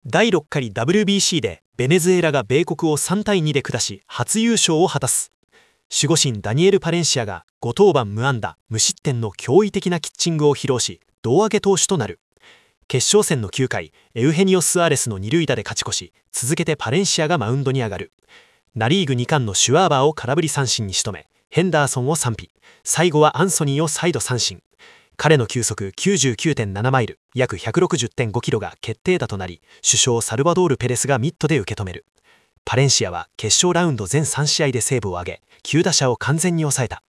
第6回 WBC でベネズエラが米国を3対2で下し初優勝を果たす。守護神ダニエル・パレンシアが5登板無安打無失点の驚異的なキッチングを披露し胴上げ投手となる。決勝戦の9回エウヘニオ・スアレスの二塁打で勝ち越し、続けてパレンシアがマウンドに上がる。ナ・リーグ2冠のシュワーバーを空振り三振に仕留め、ヘンダーソンを賛否、最後はアンソニーを再度三振。彼の球速 99.7 マイル約 160.5 キロが決定打となり、主将サルバドール・ペレスがミットで受け止める。パレンシアは決勝ラウンド全3試合でセーブを挙げ、9打者を完全に抑えた。